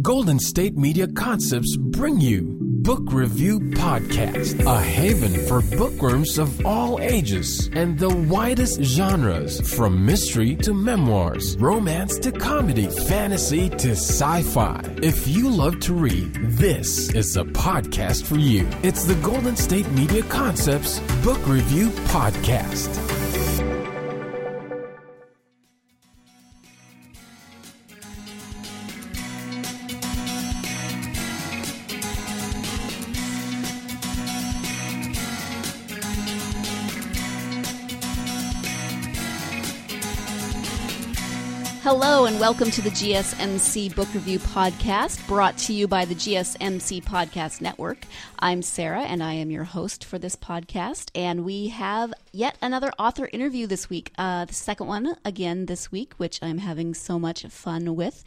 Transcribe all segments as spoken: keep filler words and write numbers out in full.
Golden State Media Concepts bring you Book Review Podcast, a haven for bookworms of all ages and the widest genres, from mystery to memoirs, romance to comedy, fantasy to sci-fi. If you love to read, this is a podcast for you. It's the Golden State Media Concepts Book Review Podcast. Hello and welcome to the G S M C Book Review Podcast, brought to you by the G S M C Podcast Network. I'm Sarah, and I am your host for this podcast, and we have yet another author interview this week. Uh, the second one, again, this week, which I'm having so much fun with.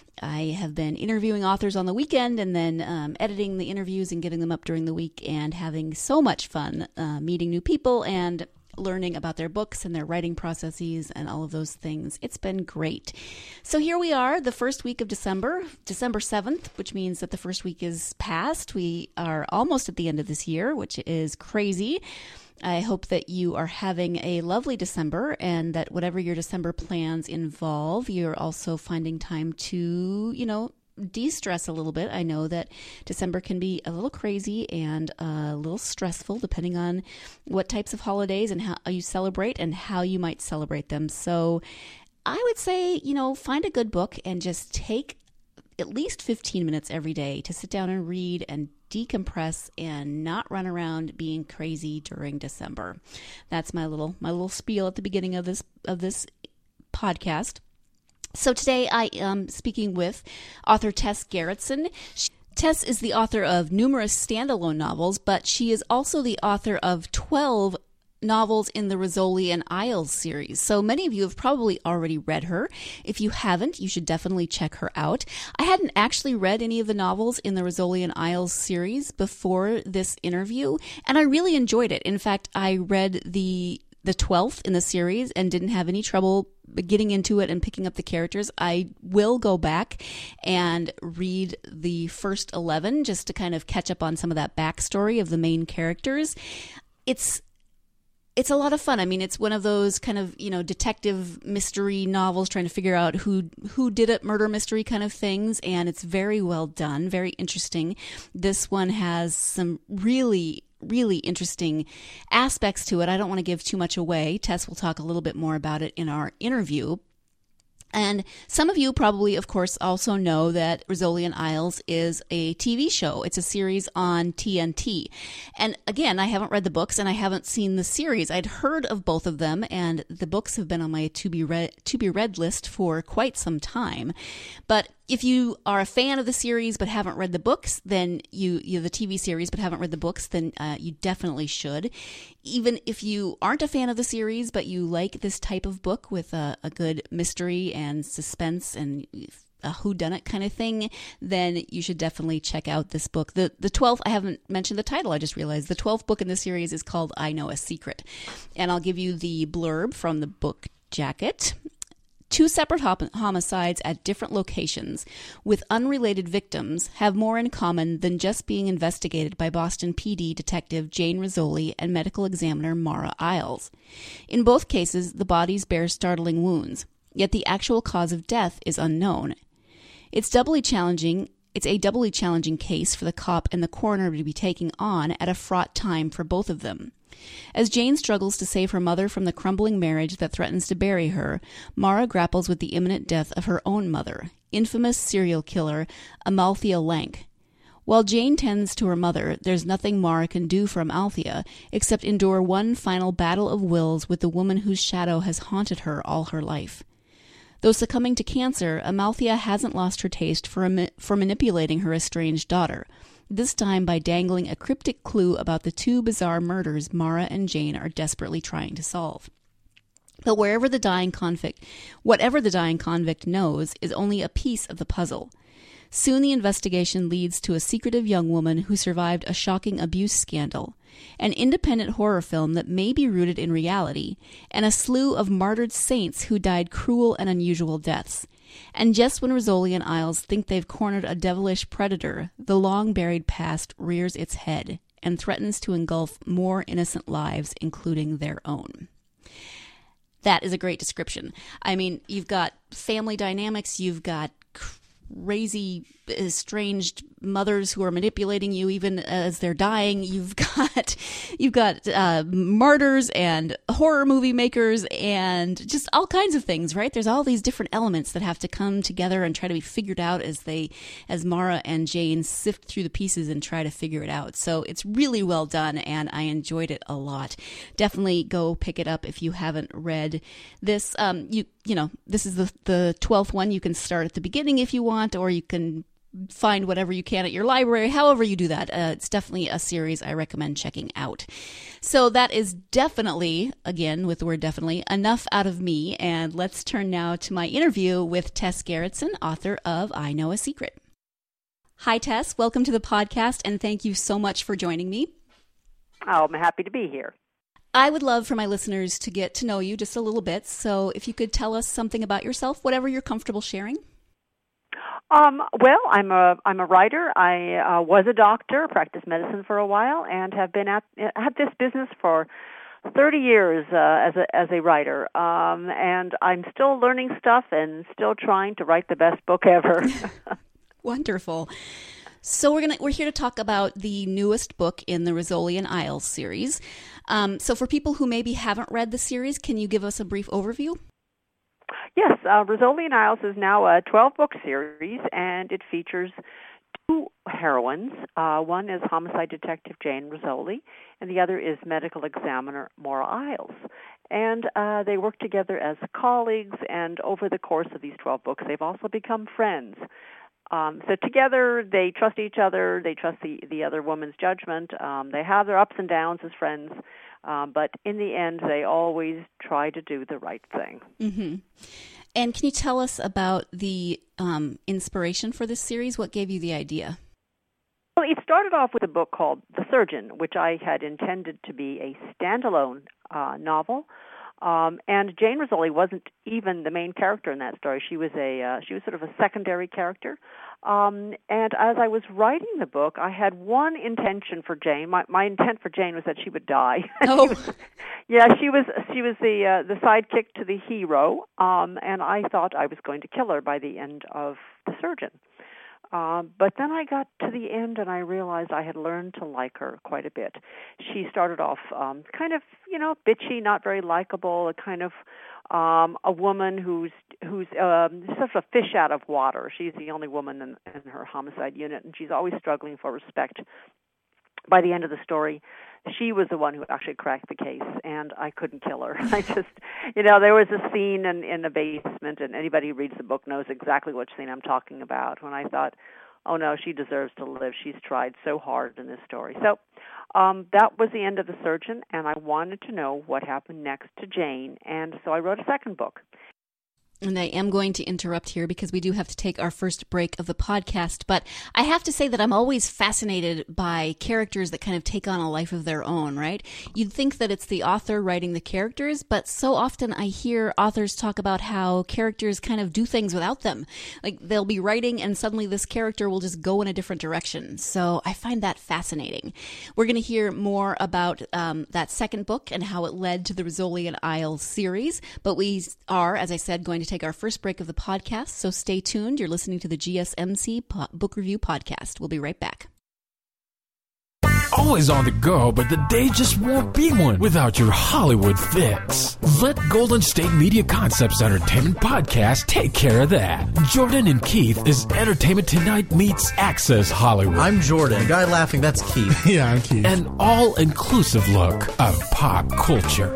I have been interviewing authors on the weekend and then um, editing the interviews and getting them up during the week and having so much fun uh, meeting new people and learning about their books and their writing processes and all of those things. It's been great. So here we are, the first week of December, December seventh, which means that the first week is past. We are almost at the end of this year, which is crazy. I hope that you are having a lovely December and that whatever your December plans involve, you're also finding time to, you know, de-stress a little bit. I know that December can be a little crazy and a little stressful depending on what types of holidays and how you celebrate and how you might celebrate them. So I would say, you know, find a good book and just take at least fifteen minutes every day to sit down and read and decompress and not run around being crazy during December. That's my little my little spiel at the beginning of this of this podcast. So today I am speaking with author Tess Gerritsen. She, Tess is the author of numerous standalone novels, but she is also the author of twelve novels in the Rizzoli and Isles series. So many of you have probably already read her. If you haven't, you should definitely check her out. I hadn't actually read any of the novels in the Rizzoli and Isles series before this interview, and I really enjoyed it. In fact, I read the the twelfth in the series and didn't have any trouble getting into it and picking up the characters. I will go back and read the first eleven just to kind of catch up on some of that backstory of the main characters. It's It's a lot of fun. I mean, it's one of those kind of, you know, detective mystery novels trying to figure out who who did it, murder mystery kind of things, and it's very well done, very interesting. This one has some really really interesting aspects to it. I don't want to give too much away. Tess will talk a little bit more about it in our interview. And some of you probably, of course, also know that Rizzoli and Isles is a T V show. It's a series on T N T. And again, I haven't read the books and I haven't seen the series. I'd heard of both of them, and the books have been on my to be read to be read list for quite some time. But if you are a fan of the series but haven't read the books, then you, you the T V series but haven't read the books, then uh, you definitely should. Even if you aren't a fan of the series but you like this type of book with a, a good mystery and suspense and a whodunit kind of thing, then you should definitely check out this book. The the twelfth, I haven't mentioned the title, I just realized. The twelfth book in the series is called I Know a Secret. And I'll give you the blurb from the book jacket. Two separate hom- homicides at different locations with unrelated victims have more in common than just being investigated by Boston P D detective Jane Rizzoli and medical examiner Mara Isles. In both cases, the bodies bear startling wounds, yet the actual cause of death is unknown. It's doubly challenging. It's a doubly challenging case for the cop and the coroner to be taking on at a fraught time for both of them. As Jane struggles to save her mother from the crumbling marriage that threatens to bury her, Mara grapples with the imminent death of her own mother, infamous serial killer Amalthea Lank. While Jane tends to her mother, there's nothing Mara can do for Amalthea except endure one final battle of wills with the woman whose shadow has haunted her all her life. Though succumbing to cancer, Amalthea hasn't lost her taste for, for manipulating her estranged daughter, this time by dangling a cryptic clue about the two bizarre murders Mara and Jane are desperately trying to solve. But wherever the dying convict, whatever the dying convict knows is only a piece of the puzzle. Soon the investigation leads to a secretive young woman who survived a shocking abuse scandal, an independent horror film that may be rooted in reality, and a slew of martyred saints who died cruel and unusual deaths. And just when Rizzoli and Isles think they've cornered a devilish predator, the long-buried past rears its head and threatens to engulf more innocent lives, including their own. That is a great description. I mean, you've got family dynamics, you've got crazy, estranged mothers who are manipulating you even as they're dying. You've got you've got uh, martyrs and horror movie makers and just all kinds of things, right? There's all these different elements that have to come together and try to be figured out as they, as Mara and Jane sift through the pieces and try to figure it out. So it's really well done, and I enjoyed it a lot. Definitely go pick it up if you haven't read this. Um, you you know, this is the the twelfth one. You can start at the beginning if you want, or you can find whatever you can at your library, however you do that. Uh, it's definitely a series I recommend checking out. So that is definitely, again, with the word definitely, enough out of me. And let's turn now to my interview with Tess Gerritsen, author of I Know a Secret. Hi, Tess. Welcome to the podcast, and thank you so much for joining me. Oh, I'm happy to be here. I would love for my listeners to get to know you just a little bit. So if you could tell us something about yourself, whatever you're comfortable sharing. Um, well, I'm a I'm a writer. I uh, was a doctor, practiced medicine for a while, and have been at at this business for thirty years uh, as a as a writer. Um, and I'm still learning stuff and still trying to write the best book ever. Wonderful. So we're gonna we're here to talk about the newest book in the Rizzoli and Isles series. Um, so for people who maybe haven't read the series, can you give us a brief overview? Yes, uh, Rizzoli and Isles is now a twelve-book series, and it features two heroines. Uh, one is homicide detective Jane Rizzoli, and the other is medical examiner Maura Isles. And uh, they work together as colleagues, and over the course of these twelve books, they've also become friends. Um, so together, they trust each other, they trust the, the other woman's judgment, um, they have their ups and downs as friends, um, but in the end, they always try to do the right thing. Mm-hmm. And can you tell us about the um, inspiration for this series? What gave you the idea? Well, it started off with a book called The Surgeon, which I had intended to be a standalone uh, novel. Um, and Jane Rizzoli wasn't even the main character in that story. She was a uh, she was sort of a secondary character. Um, and as I was writing the book, I had one intention for Jane. My my intent for Jane was that she would die. Oh, she was, yeah, she was she was the uh, the sidekick to the hero. Um, and I thought I was going to kill her by the end of The Surgeon. Um, but then I got to the end and I realized I had learned to like her quite a bit. She started off um, kind of, you know, bitchy, not very likable, a kind of um, a woman who's who's um, sort of a fish out of water. She's the only woman in, in her homicide unit, and she's always struggling for respect. By the end of the story, she was the one who actually cracked the case, and I couldn't kill her. I just, you know, there was a scene in, in the basement, and anybody who reads the book knows exactly which scene I'm talking about, when I thought, oh, no, she deserves to live. She's tried so hard in this story. So um, that was the end of The Surgeon, and I wanted to know what happened next to Jane, and so I wrote a second book. And I am going to interrupt here because we do have to take our first break of the podcast. But I have to say that I'm always fascinated by characters that kind of take on a life of their own, right? You'd think that it's the author writing the characters, but so often I hear authors talk about how characters kind of do things without them. Like they'll be writing and suddenly this character will just go in a different direction. So I find that fascinating. We're going to hear more about um, that second book and how it led to the Rizzoli and Isles series. But we are, as I said, going to take our first break of the podcast, so stay tuned. You're listening to the G S M C po- Book Review Podcast. We'll be right back. Always on the go, but the day just won't be one without your Hollywood fix. Let Golden State Media Concepts Entertainment Podcast take care of that. Jordan and Keith is Entertainment Tonight meets Access Hollywood. I'm Jordan. The guy laughing, that's Keith. Yeah, I'm Keith. An all-inclusive look of pop culture.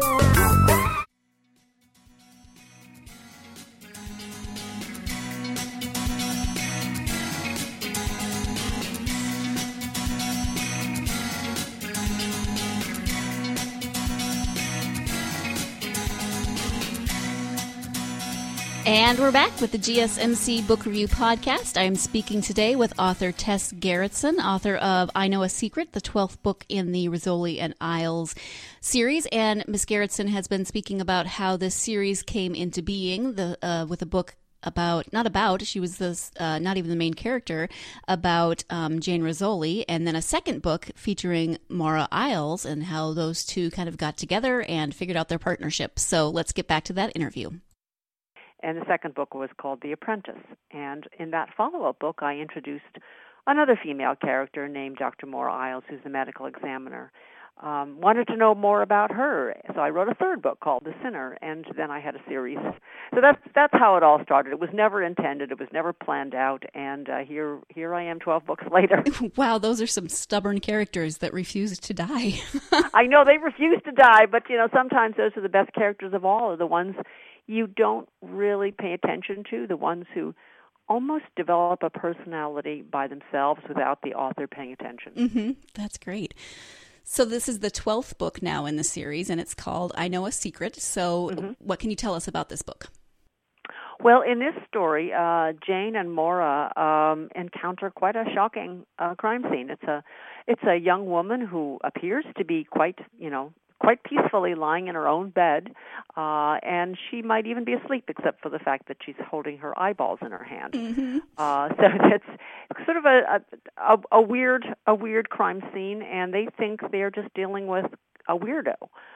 And we're back with the G S M C Book Review Podcast. I am speaking today with author Tess Gerritsen, author of I Know a Secret, the twelfth book in the Rizzoli and Isles series. And Miz Gerritsen has been speaking about how this series came into being the, uh, with a book about, not about, she was this, uh, not even the main character, about um, Jane Rizzoli, and then a second book featuring Maura Isles and how those two kind of got together and figured out their partnership. So let's get back to that interview. And the second book was called The Apprentice. And in that follow-up book, I introduced another female character named Doctor Maura Isles, who's the medical examiner. Um, wanted to know more about her, so I wrote a third book called The Sinner, and then I had a series. So that's that's how it all started. It was never intended. It was never planned out, and uh, here here I am, twelve books later. Wow, those are some stubborn characters that refuse to die. I know they refuse to die, but you know sometimes those are the best characters of all, are the ones you don't really pay attention to, the ones who almost develop a personality by themselves without the author paying attention. Mm-hmm. That's great. So this is the twelfth book now in the series, and it's called I Know a Secret. So mm-hmm. What can you tell us about this book? Well, in this story, uh, Jane and Maura um, encounter quite a shocking uh, crime scene. It's a, it's a young woman who appears to be quite, you know, quite peacefully lying in her own bed, uh, and she might even be asleep, except for the fact that she's holding her eyeballs in her hand. Mm-hmm. Uh, so it's sort of a, a a weird a weird crime scene, and they think they're just dealing with a weirdo.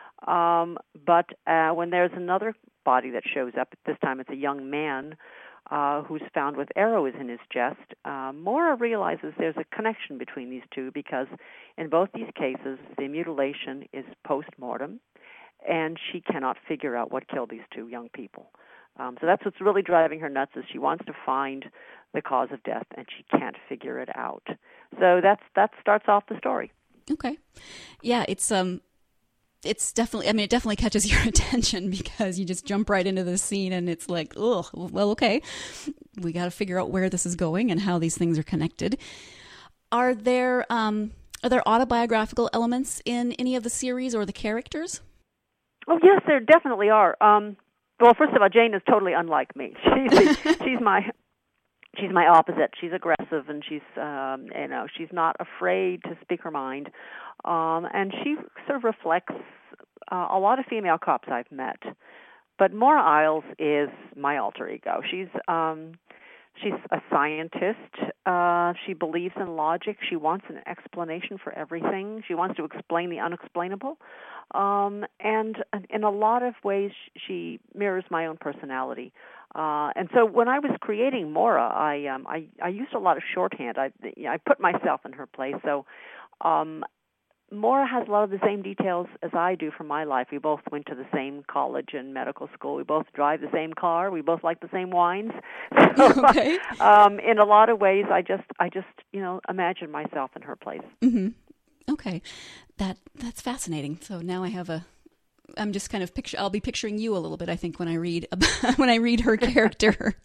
Um, but uh, when there's another body that shows up, this time it's a young man uh, who's found with arrows in his chest, uh, Maura realizes there's a connection between these two because in both these cases, the mutilation is post-mortem, and she cannot figure out what killed these two young people. Um, so that's what's really driving her nuts, is she wants to find the cause of death, and she can't figure it out. So that's that starts off the story. Okay. Yeah, it's... um. It's definitely, I mean, it definitely catches your attention because you just jump right into the scene and it's like, oh, well, okay, we got to figure out where this is going and how these things are connected. Are there, um, are there autobiographical elements in any of the series or the characters? Oh, yes, there definitely are. Um, well, first of all, Jane is totally unlike me. She's, she's my... She's my opposite. She's aggressive, and she's, um, you know, she's not afraid to speak her mind. Um, and she sort of reflects uh, a lot of female cops I've met. But Maura Isles is my alter ego. She's um, she's a scientist. Uh, she believes in logic. She wants an explanation for everything. She wants to explain the unexplainable. Um, and in a lot of ways, she mirrors my own personality. Uh, and so when I was creating Maura, I, um, I I used a lot of shorthand. I I put myself in her place. So um, Maura has a lot of the same details as I do from my life. We both went to the same college and medical school. We both drive the same car. We both like the same wines. So, okay. um, in a lot of ways, I just I just you know imagine myself in her place. Mm-hmm. Okay, that that's fascinating. So now I have a. I'm just kind of picture. I'll be picturing you a little bit, I think, when I read about, when I read her character.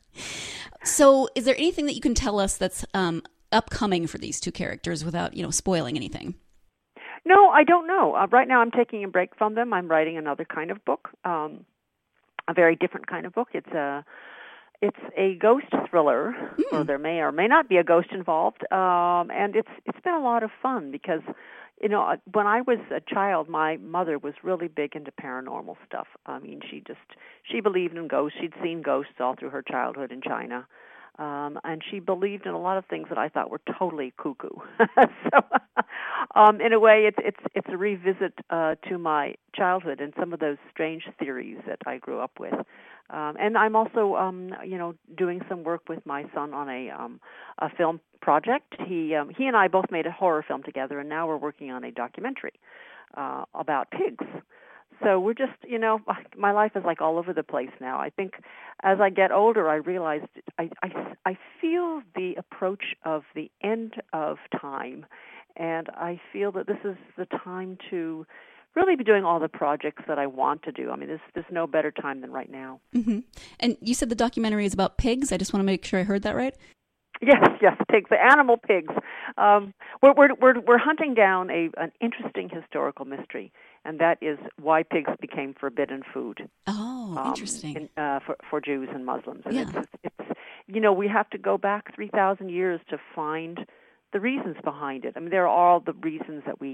So, is there anything that you can tell us that's um, upcoming for these two characters without, you know, spoiling anything? No, I don't know. Uh, right now, I'm taking a break from them. I'm writing another kind of book, um, a very different kind of book. It's a it's a ghost thriller, mm. or there may or may not be a ghost involved, um, and it's it's been a lot of fun because. You know, when I was a child, my mother was really big into paranormal stuff. I mean, she just, she believed in ghosts. She'd seen ghosts all through her childhood in China. Um, and she believed in a lot of things that I thought were totally cuckoo. so, um, in a way, it's it's it's a revisit uh, to my childhood and some of those strange theories that I grew up with. Um, and I'm also, um, you know, doing some work with my son on a um, a film project. He um, he and I both made a horror film together, and now we're working on a documentary uh, about pigs. So we're just, you know, my life is like all over the place now. I think as I get older, I realized I, I, I feel the approach of the end of time, and I feel that this is the time to really be doing all the projects that I want to do. I mean, there's, there's no better time than right now. Mm-hmm. And you said the documentary is about pigs. I just want to make sure I heard that right. Yes, yes, pigs, the animal pigs. Um, we're, we're we're we're hunting down a an interesting historical mystery, and that is why pigs became forbidden food. Oh, um, interesting. In, uh, for for Jews and Muslims, and yeah. it's, it's you know we have to go back three thousand years to find the reasons behind it. I mean, there are all the reasons that we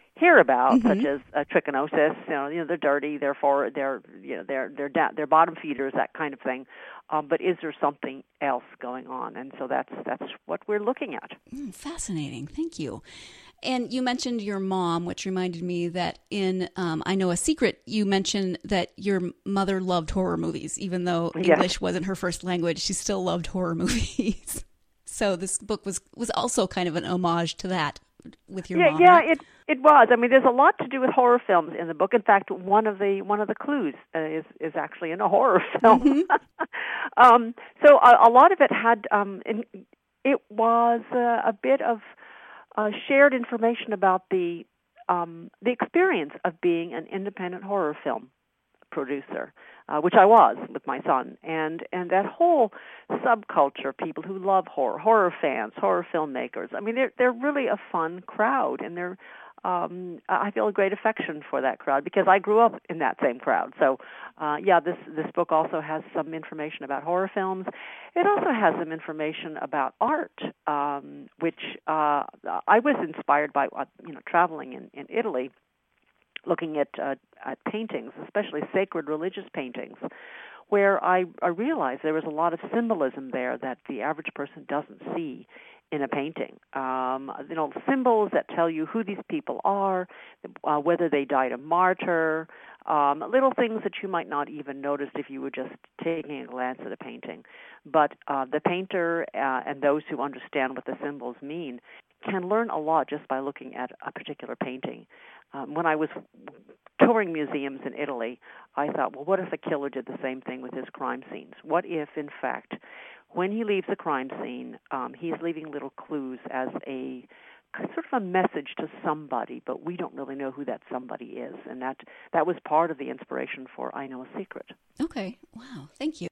hear about, Mm-hmm. such as uh, trichinosis. You know, you know, they're dirty, therefore they're you know they're they're da- they're bottom feeders, that kind of thing. Um, but is there something else going on? And so that's that's what we're looking at. Mm, fascinating. Thank you. And you mentioned your mom, which reminded me that in um, I Know a Secret, you mentioned that your mother loved horror movies, even though Yes. English wasn't her first language. She still loved horror movies. So this book was was also kind of an homage to that with your yeah, mom. yeah, right? it it was. I mean, there's a lot to do with horror films in the book. In fact, one of the one of the clues uh, is is actually in a horror film. Mm-hmm. um, so a, a lot of it had um, in, it was uh, a bit of uh, shared information about the um, the experience of being an independent horror film producer, uh, which I was with my son, and and that whole subculture, people who love horror, horror fans, horror filmmakers. I mean, they're they're really a fun crowd, and they're um, I feel a great affection for that crowd because I grew up in that same crowd. So, uh, yeah, this this book also has some information about horror films. It also has some information about art, um, which uh, I was inspired by, uh, you know, traveling in, in Italy, looking at, uh, at paintings, especially sacred religious paintings, where I, I realized there was a lot of symbolism there that the average person doesn't see in a painting. Um, you know, symbols that tell you who these people are, uh, whether they died a martyr, um, little things that you might not even notice if you were just taking a glance at a painting. But uh, the painter uh, and those who understand what the symbols mean can learn a lot just by looking at a particular painting. Um, when I was touring museums in Italy, I thought, well, what if a killer did the same thing with his crime scenes? What if, in fact, when he leaves a crime scene, um, he's leaving little clues as a sort of a message to somebody, but we don't really know who that somebody is. And that, that was part of the inspiration for I Know a Secret. Okay. Wow. Thank you.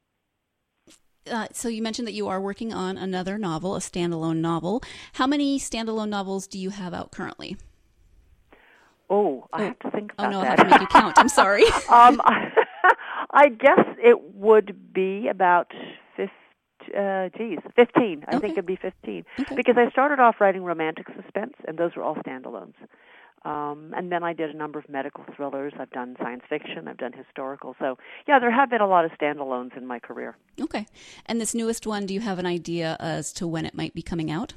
Uh, so you mentioned that you are working on another novel, a standalone novel. How many standalone novels do you have out currently? Oh, I oh. have to think Oh, about no, that. I have to make you count. I'm sorry. um, I guess it would be about fifteen, uh, geez, fifteen. I Okay. think it'd be fifteen. Okay. Because I started off writing romantic suspense, and those were all standalones. Um, and then I did a number of medical thrillers. I've done science fiction. I've done historical. So, yeah, there have been a lot of standalones in my career. Okay. And this newest one, do you have an idea as to when it might be coming out?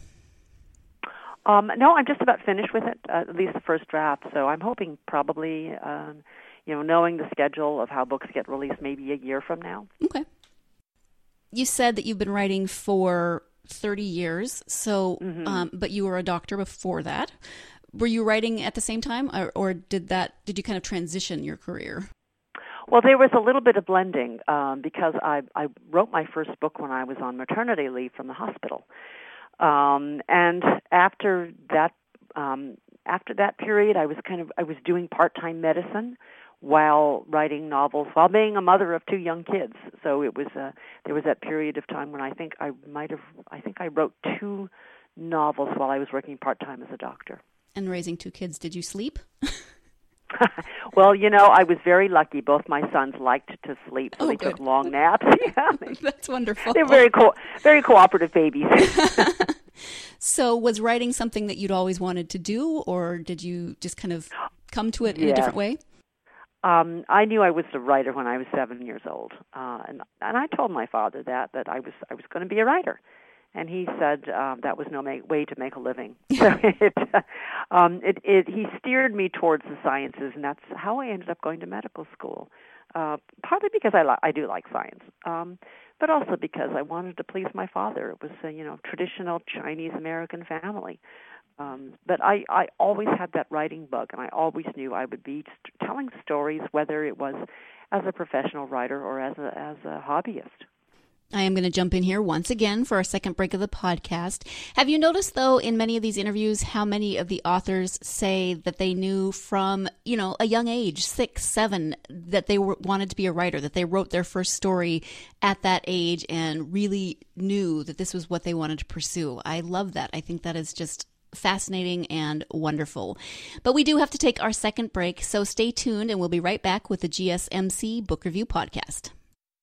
Um, no, I'm just about finished with it, uh, at least the first draft. So I'm hoping probably, um, you know, knowing the schedule of how books get released, maybe a year from now. Okay. You said that you've been writing for thirty years, so Mm-hmm. um, but you were a doctor before that. Were you writing at the same time, or, or did that did you kind of transition your career? Well, there was a little bit of blending um, because I, I wrote my first book when I was on maternity leave from the hospital. Um, and after that, um, after that period, I was kind of I was doing part-time medicine while writing novels, while being a mother of two young kids. So it was uh, there was that period of time when I think I might have I think I wrote two novels while I was working part-time as a doctor. And raising two kids, did you sleep? Well, you know, I was very lucky. Both my sons liked to sleep, so Oh, they good. took long naps. Yeah, they, That's wonderful. they're very co- very cooperative babies. So was writing something that you'd always wanted to do, or did you just kind of come to it in Yes. a different way? Um, I knew I was a writer when I was seven years old, uh, and and I told my father that that I was I was going to be a writer, and he said um, that was no ma- way to make a living. So it, um, it it he steered me towards the sciences, and that's how I ended up going to medical school. Uh, partly because I li- I do like science, um, but also because I wanted to please my father. It was a you know traditional Chinese American family. Um, but I, I always had that writing bug, and I always knew I would be st- telling stories, whether it was as a professional writer or as a as a hobbyist. I am going to jump in here once again for our second break of the podcast. Have you noticed, though, in many of these interviews, how many of the authors say that they knew from, you know, a young age, six, seven, that they were, wanted to be a writer, that they wrote their first story at that age and really knew that this was what they wanted to pursue? I love that. I think that is just fascinating and wonderful. But we do have to take our second break, so stay tuned and we'll be right back with the G S M C Book Review Podcast.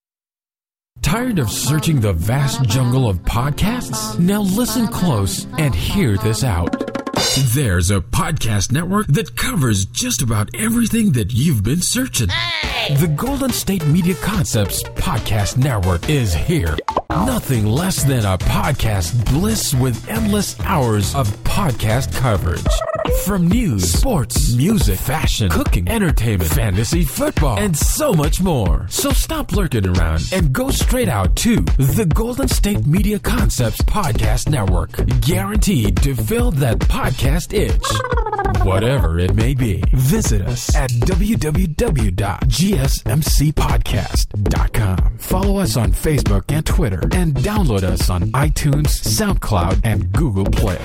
Tired of searching the vast jungle of podcasts? Now listen close and hear this out. There's a podcast network that covers just about everything that you've been searching. Hey! The Golden State Media Concepts Podcast Network is here. Nothing less than a podcast bliss with endless hours of podcast coverage. From news, sports, music, fashion, cooking, entertainment, fantasy, football, and so much more. So stop lurking around and go straight out to the Golden State Media Concepts Podcast Network. Guaranteed to fill that podcast itch. Whatever it may be. Visit us at w w w dot g s m c podcast dot com. Follow us on Facebook and Twitter, and download us on iTunes, SoundCloud, and Google Play.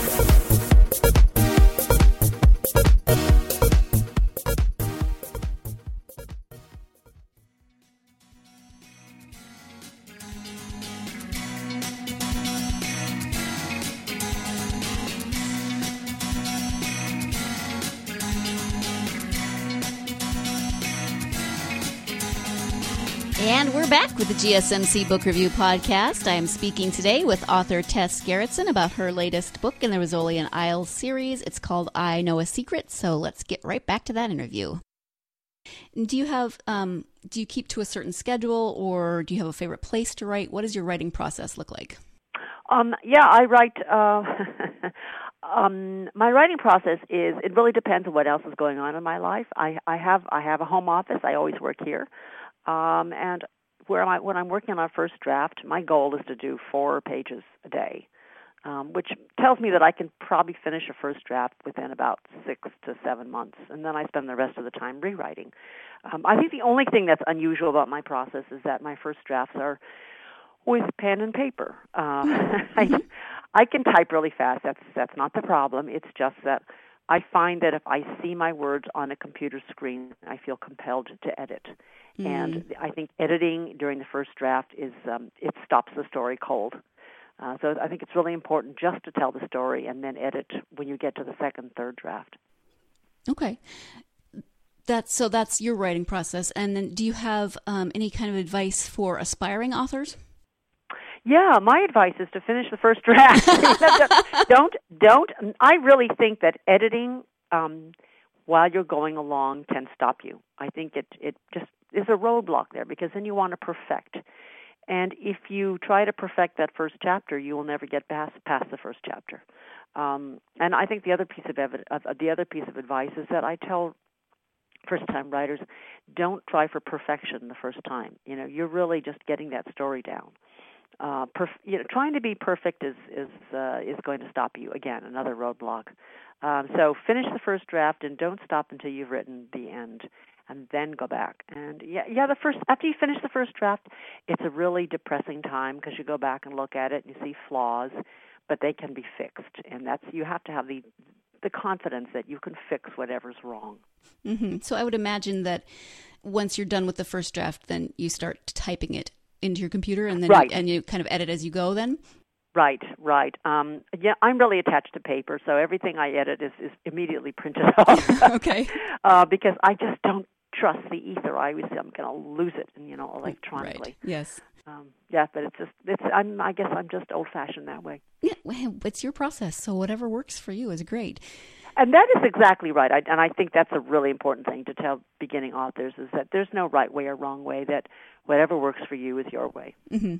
And we're back with the G S M C Book Review Podcast. I am speaking today with author Tess Gerritsen about her latest book in the Rizzoli and Isles series. It's called I Know a Secret, so let's get right back to that interview. Do you have, um, do you keep to a certain schedule, or do you have a favorite place to write? What does your writing process look like? Um, yeah, I write, uh, um, my writing process is, it really depends on what else is going on in my life. I, I have, I have a home office. I always work here. Um, and where I, when I'm working on a first draft, my goal is to do four pages a day, um, which tells me that I can probably finish a first draft within about six to seven months, and then I spend the rest of the time rewriting. Um, I think the only thing that's unusual about my process is that my first drafts are with pen and paper. Uh, I, I can type really fast. That's that's not the problem. It's just that I find that if I see my words on a computer screen, I feel compelled to edit. Mm. And I think editing during the first draft is um, it stops the story cold. Uh, so I think it's really important just to tell the story and then edit when you get to the second, third draft. Okay. That's so that's your writing process. And then do you have um, any kind of advice for aspiring authors? Yeah, my advice is to finish the first draft. don't, don't, I really think that editing um, while you're going along can stop you. I think it, it just is a roadblock there, because then you want to perfect. And if you try to perfect that first chapter, you will never get past, past the first chapter. Um, and I think the other piece of, evi- of the other piece of advice is that I tell first-time writers, don't try for perfection the first time. You know, you're really just getting that story down. Uh, perf- you know, trying to be perfect is is uh, is going to stop you again. Another roadblock. Um, so finish the first draft and don't stop until you've written the end, and then go back. And yeah, yeah. The first after you finish the first draft, it's a really depressing time because you go back and look at it and you see flaws, but they can be fixed. And that's you have to have the the confidence that you can fix whatever's wrong. Mm-hmm. So I would imagine that once you're done with the first draft, then you start typing it into your computer, and then right. you, and you kind of edit as you go then? Right, right. Um, yeah, I'm really attached to paper, so everything I edit is, is immediately printed off. Okay. Uh, because I just don't trust the ether. I always say I'm going to lose it, you know, electronically. Right. Yes. Um, yeah, but it's just, it's. I'm, I guess I'm just old-fashioned that way. Yeah, well, it's your process, so whatever works for you is great. And that is exactly right. I, and I think that's a really important thing to tell beginning authors is that there's no right way or wrong way, that whatever works for you is your way. Mm-hmm.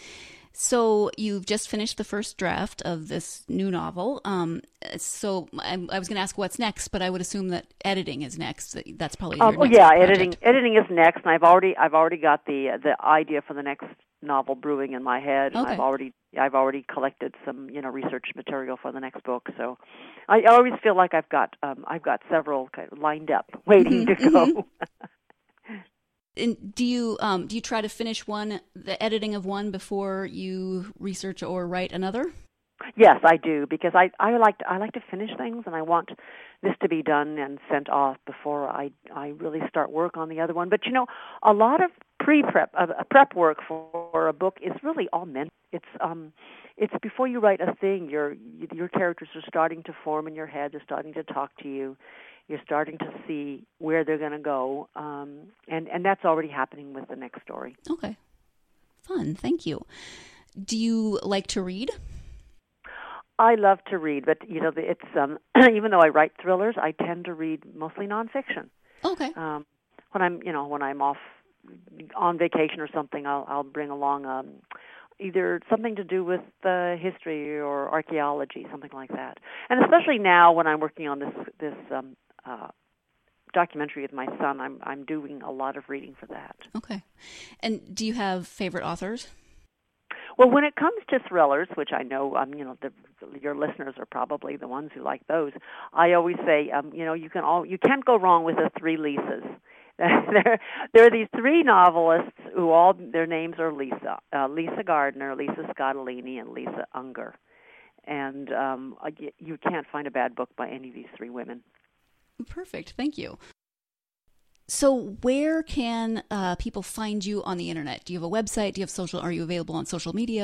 So you've just finished the first draft of this new novel. Um, so I, I was going to ask what's next, but I would assume that editing is next. That's probably your um, next yeah, project. editing editing is next, and I've already I've already got the the idea for the next novel brewing in my head. Okay. I've already I've already collected some you know research material for the next book. So I always feel like I've got um, I've got several kind of lined up, waiting mm-hmm, to go. Mm-hmm. And do you um, do you try to finish one, the editing of one, before you research or write another? Yes, I do, because I, I like to, I like to finish things, and I want this to be done and sent off before I I really start work on the other one. But you know, a lot of pre-prep uh, prep work for a book is really all meant. It's um it's before you write a thing, your your characters are starting to form in your head. They're starting to talk to you. You're starting to see where they're going to go, um, and and that's already happening with the next story. Okay, fun. Thank you. Do you like to read? I love to read, but you know, it's um, even though I write thrillers, I tend to read mostly nonfiction. Okay. Um, when I'm, you know, when I'm off on vacation or something, I'll I'll bring along um, either something to do with uh, history or archaeology, something like that. And especially now, when I'm working on this this um, uh, documentary with my son, I'm I'm doing a lot of reading for that. Okay. And do you have favorite authors? Well, when it comes to thrillers, which I know, um, you know, the, your listeners are probably the ones who like those, I always say, um, you know, you can all you can't go wrong with the three Lisas. there, there are these three novelists who all their names are Lisa: uh, Lisa Gardner, Lisa Scottolini, and Lisa Unger. And um, you can't find a bad book by any of these three women. Perfect. Thank you. So where can uh, people find you on the internet? Do you have a website? Do you have social? Are you available on social media?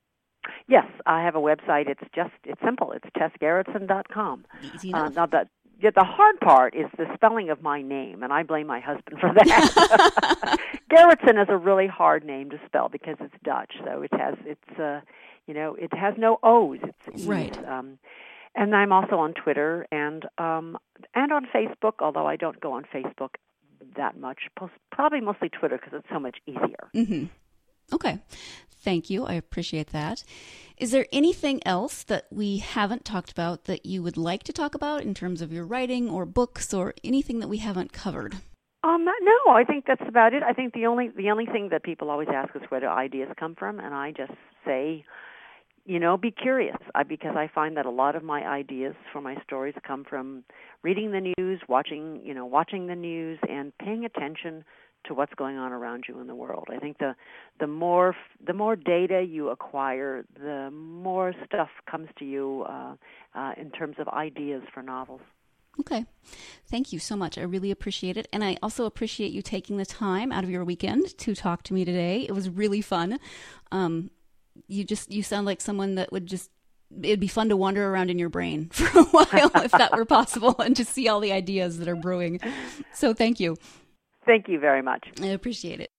Yes, I have a website. It's just, it's simple. It's tess gerritsen dot com. Easy enough. Uh, now, the, the hard part is the spelling of my name, and I blame my husband for that. Gerritsen is a really hard name to spell because it's Dutch, so it has, it's, uh, you know, it has no O's. It's E's. Right. Um, and I'm also on Twitter and um, and on Facebook, although I don't go on Facebook that much, probably mostly Twitter because it's so much easier. Mm-hmm. Okay. Thank you. I appreciate that. Is there anything else that we haven't talked about that you would like to talk about in terms of your writing or books or anything that we haven't covered? Um, no, I think that's about it. I think the only the only thing that people always ask is where do ideas come from, and I just say, you know, be curious, I, because I find that a lot of my ideas for my stories come from reading the news, watching, you know, watching the news, and paying attention to what's going on around you in the world. I think the the more the more data you acquire, the more stuff comes to you uh, uh, in terms of ideas for novels. Okay. Thank you so much. I really appreciate it. And I also appreciate you taking the time out of your weekend to talk to me today. It was really fun. Um, You just, you sound like someone that would just, it'd be fun to wander around in your brain for a while if that were possible and just see all the ideas that are brewing. So thank you. Thank you very much. I appreciate it.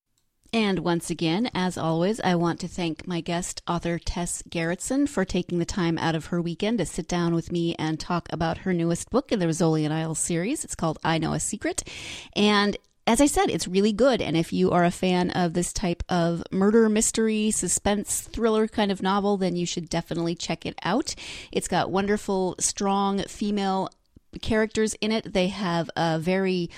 And once again, as always, I want to thank my guest, author Tess Gerritsen, for taking the time out of her weekend to sit down with me and talk about her newest book in the Rizzoli and Isles series. It's called I Know a Secret. And as I said, it's really good, and if you are a fan of this type of murder, mystery, suspense, thriller kind of novel, then you should definitely check it out. It's got wonderful, strong female characters in it. They have a very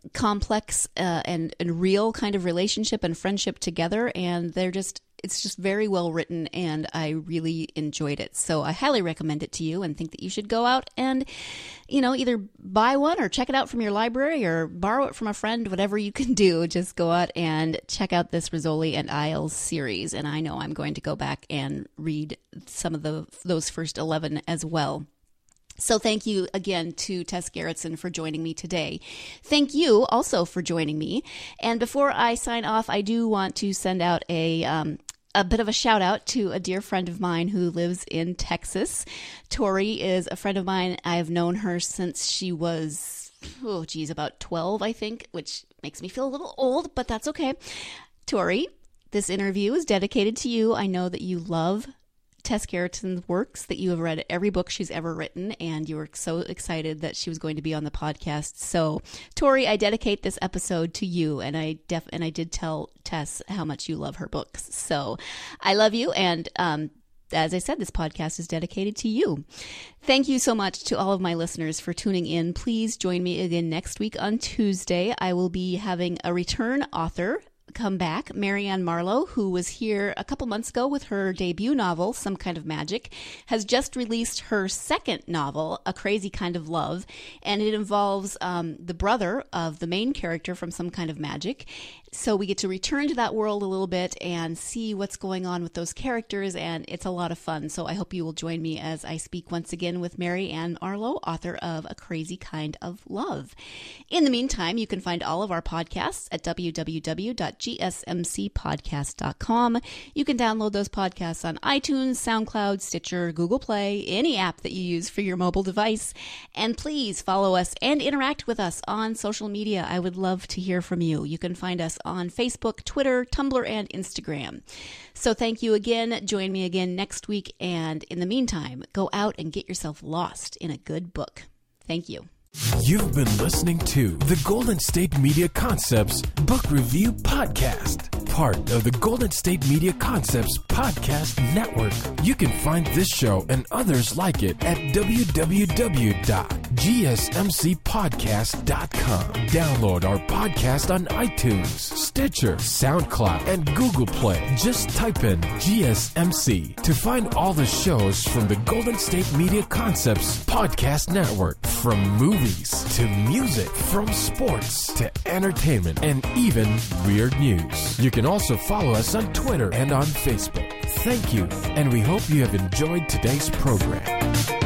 complex uh, and, and real kind of relationship and friendship together, and they're just it's just very well written, and I really enjoyed it. So I highly recommend it to you and think that you should go out and, you know, either buy one or check it out from your library or borrow it from a friend, whatever you can do. Just go out and check out this Rizzoli and Isles series. And I know I'm going to go back and read some of the those first eleven as well. So thank you again to Tess Gerritsen for joining me today. Thank you also for joining me. And before I sign off, I do want to send out a um, a bit of a shout out to a dear friend of mine who lives in Texas. Tori is a friend of mine. I've known her since she was, oh geez, about twelve, I think, which makes me feel a little old, but that's okay. Tori, this interview is dedicated to you. I know that you love Tess Gerritsen's works, that you have read every book she's ever written, and you were so excited that she was going to be on the podcast. So, Tori, I dedicate this episode to you, and I def and I did tell Tess how much you love her books. So, I love you, and um, as I said, this podcast is dedicated to you. Thank you so much to all of my listeners for tuning in. Please join me again next week on Tuesday. I will be having a return author come back, Marianne Marlowe, who was here a couple months ago with her debut novel, Some Kind of Magic, has just released her second novel, A Crazy Kind of Love, and it involves um, the brother of the main character from Some Kind of Magic. So we get to return to that world a little bit and see what's going on with those characters, and it's a lot of fun. So I hope you will join me as I speak once again with Marianne Marlowe, author of A Crazy Kind of Love. In the meantime, you can find all of our podcasts at w w w dot g s m c podcast dot com. You can download those podcasts on iTunes, SoundCloud, Stitcher, Google Play, any app that you use for your mobile device. And please follow us and interact with us on social media. I would love to hear from you. You can find us on Facebook, Twitter, Tumblr, and Instagram. So thank you again. Join me again next week. And in the meantime, go out and get yourself lost in a good book. Thank you. You've been listening to the Golden State Media Concepts Book Review Podcast, part of the Golden State Media Concepts Podcast Network. You can find this show and others like it at w w w dot g s m c podcast dot com. Download our podcast on iTunes, Stitcher, SoundCloud, and Google Play. Just type in G S M C to find all the shows from the Golden State Media Concepts Podcast Network, from movies to music, from sports to entertainment, and even weird news. You can also follow us on Twitter and on Facebook. Thank you, and we hope you have enjoyed today's program.